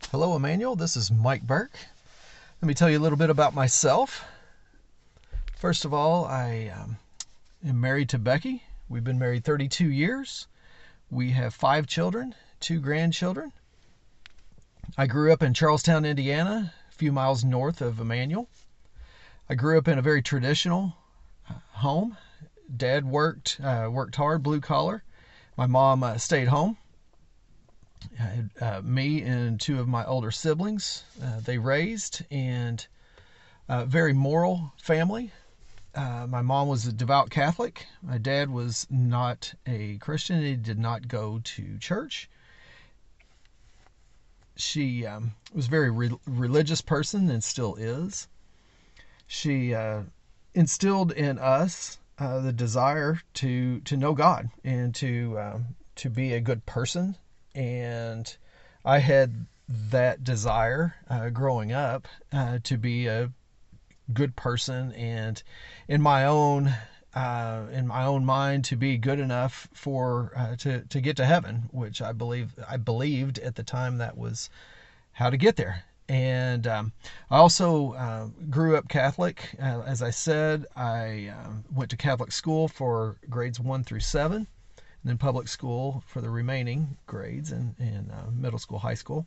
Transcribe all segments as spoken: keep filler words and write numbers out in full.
Hello, Emmanuel. This is Mike Burke. Let me tell you a little bit about myself. First of all, I um, am married to Becky. We've been married thirty-two years. We have five children, two grandchildren. I grew up in Charlestown, Indiana, a few miles north of Emmanuel. I grew up in a very traditional uh, home. Dad worked uh, worked hard, blue collar. My mom uh, stayed home. I had uh, me and two of my older siblings. Uh, they raised, and a very moral family. Uh, my mom was a devout Catholic. My dad was not a Christian. He did not go to church. She um, was a very re- religious person and still is. She uh, instilled in us uh, the desire to to know God and to um, to be a good person. And I had that desire uh, growing up uh, to be a good person, and in my own uh, in my own mind to be good enough for uh, to to get to heaven, which I believe I believed at the time that was how to get there. And um, I also uh, grew up Catholic. Uh, as I said, I uh, went to Catholic school for grades one through seven. And then public school for the remaining grades in, in uh, middle school, high school.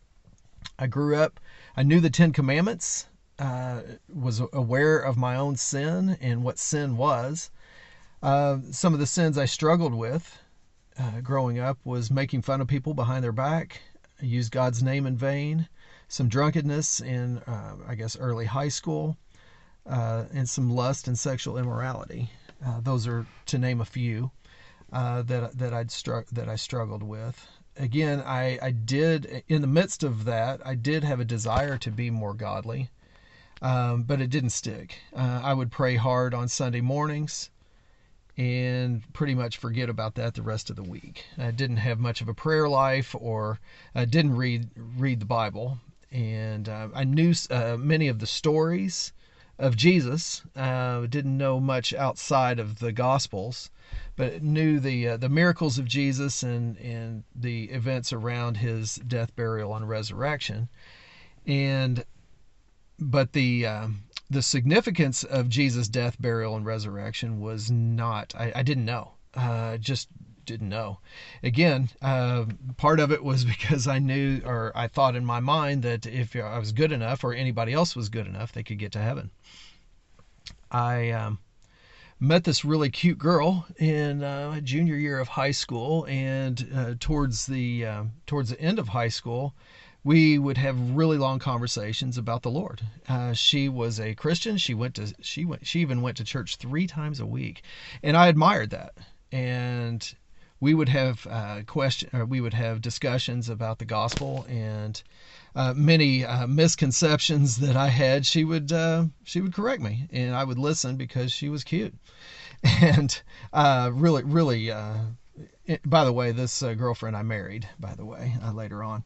I grew up, I knew the Ten Commandments, uh, was aware of my own sin and what sin was. Uh, some of the sins I struggled with uh, growing up was making fun of people behind their back. I used God's name in vain. Some drunkenness in, uh, I guess, early high school. Uh, and some lust and sexual immorality. Uh, those are to name a few. Uh, that that I'd struck that I struggled with. Again, I, I did in the midst of that, I did have a desire to be more godly, um, but it didn't stick. Uh, I would pray hard on Sunday mornings, and pretty much forget about that the rest of the week. I didn't have much of a prayer life, or I didn't read read the Bible, and uh, I knew uh, many of the stories of Jesus. Uh, didn't know much outside of the Gospels, but knew the uh, the miracles of Jesus and, and the events around his death, burial, and resurrection. And but the uh, the significance of Jesus' death, burial, and resurrection was not. I, I didn't know. Uh, just didn't know. Again, uh, part of it was because I knew, or I thought in my mind, that if I was good enough, or anybody else was good enough, they could get to heaven. I um, met this really cute girl in uh, junior year of high school, and uh, towards the uh, towards the end of high school, we would have really long conversations about the Lord. Uh, she was a Christian. She went to she went she even went to church three times a week, and I admired that. And we would have uh, question or we would have discussions about the gospel, and uh, many uh, misconceptions that I had. She would uh, she would correct me, and I would listen because she was cute. And uh, really, really. Uh, it, by the way, this uh, girlfriend I married. By the way, uh, later on,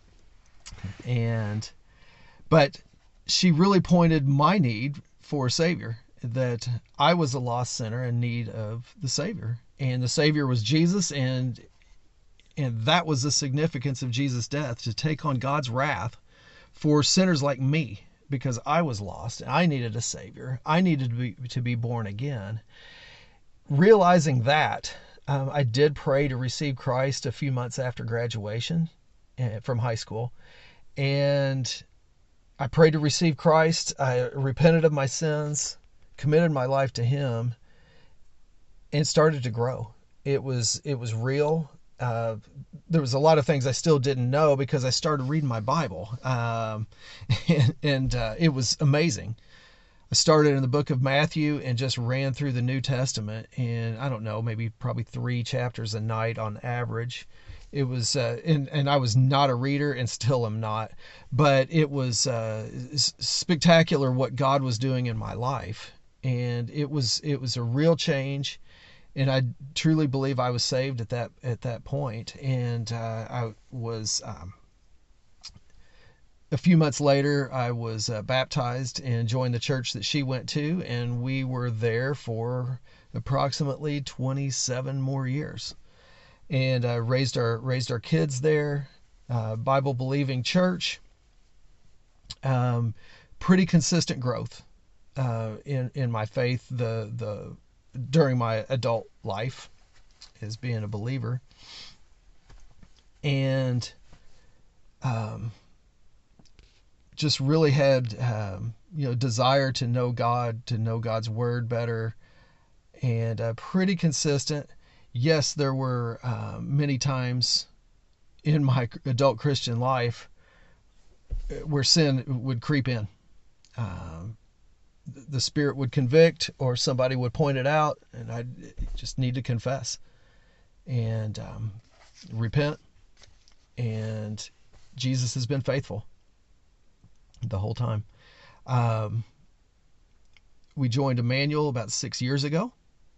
and but she really pointed my need for a Savior. That I was a lost sinner in need of the Savior, and the Savior was Jesus, and and that was the significance of Jesus' death, to take on God's wrath for sinners like me, because I was lost and I needed a Savior. I needed to be to be born again. Realizing that, um, I did pray to receive Christ a few months after graduation uh, from high school, and I prayed to receive Christ. I repented of my sins, committed my life to Him, and started to grow. It was it was real. Uh, there was a lot of things I still didn't know because I started reading my Bible, um, and, and uh, it was amazing. I started in the book of Matthew and just ran through the New Testament, and I don't know, maybe probably three chapters a night on average. It was, uh, and, and I was not a reader and still am not, but it was uh, spectacular what God was doing in my life. And it was, it was a real change. And I truly believe I was saved at that, at that point. And uh, I was, um, a few months later, I was uh, baptized and joined the church that she went to. And we were there for approximately twenty-seven more years. And uh, raised our raised our kids there, uh, Bible believing church. Um, pretty consistent growth uh, in in my faith the the during my adult life as being a believer, and um, just really had um, you know desire to know God, to know God's word better, and uh, pretty consistent. Yes, there were uh, many times in my adult Christian life where sin would creep in. Um, the Spirit would convict, or somebody would point it out, and I just need to confess and um, repent. And Jesus has been faithful the whole time. Um, we joined Emmanuel about six years ago,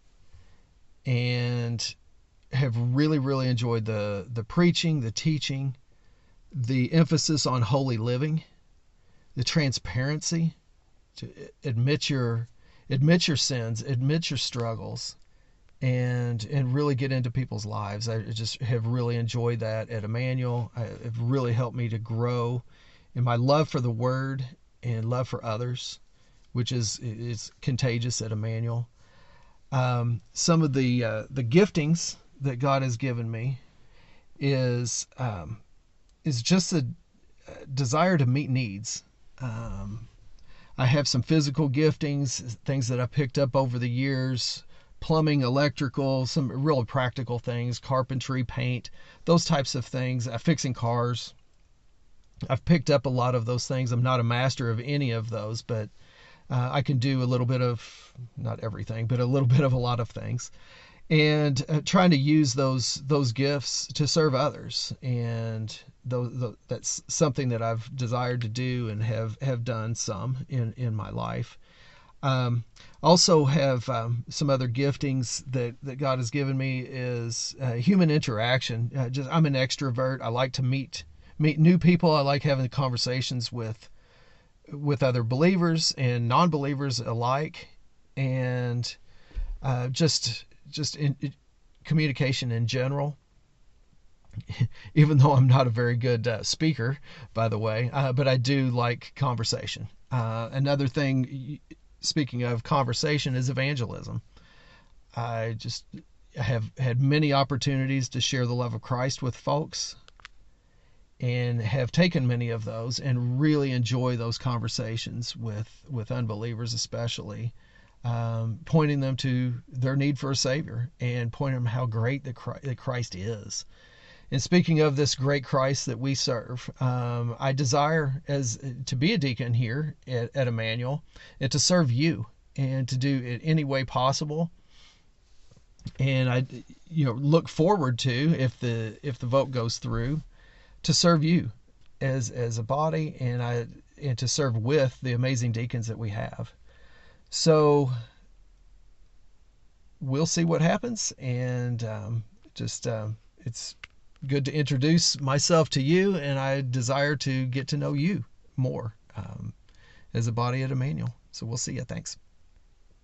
and have really, really enjoyed the the preaching, the teaching, the emphasis on holy living, the transparency, to admit your admit your sins, admit your struggles, and and really get into people's lives. I just have really enjoyed that at Emmanuel. I, it really helped me to grow in my love for the Word and love for others, which is is contagious at Emmanuel. Um, some of the uh, the giftings that God has given me is um, is just a desire to meet needs. Um, I have some physical giftings, things that I've picked up over the years, plumbing, electrical, some real practical things, carpentry, paint, those types of things, uh, fixing cars. I've picked up a lot of those things. I'm not a master of any of those, but uh, I can do a little bit of, not everything, but a little bit of a lot of things. And uh, trying to use those those gifts to serve others, and those, those, that's something that I've desired to do and have, have done some in, in my life. Um, also have um, some other giftings that, that God has given me is uh, human interaction. Uh, just I'm an extrovert. I like to meet meet new people. I like having conversations with with other believers and non-believers alike, and uh, just just in, in communication in general. Even though I'm not a very good uh, speaker, by the way, uh, but I do like conversation. Uh, another thing, speaking of conversation, is evangelism. I just have had many opportunities to share the love of Christ with folks, and have taken many of those and really enjoy those conversations with, with unbelievers especially, um, pointing them to their need for a Savior and pointing them how great that Christ, that Christ is. And speaking of this great Christ that we serve, um, I desire as to be a deacon here at, at Emmanuel, and to serve you, and to do it any way possible. And I, you know, look forward to, if the if the vote goes through, to serve you as as a body, and I and to serve with the amazing deacons that we have. So we'll see what happens, and um, just um, it's good to introduce myself to you, and I desire to get to know you more um, as a body at Emmanuel. So we'll see you. Thanks.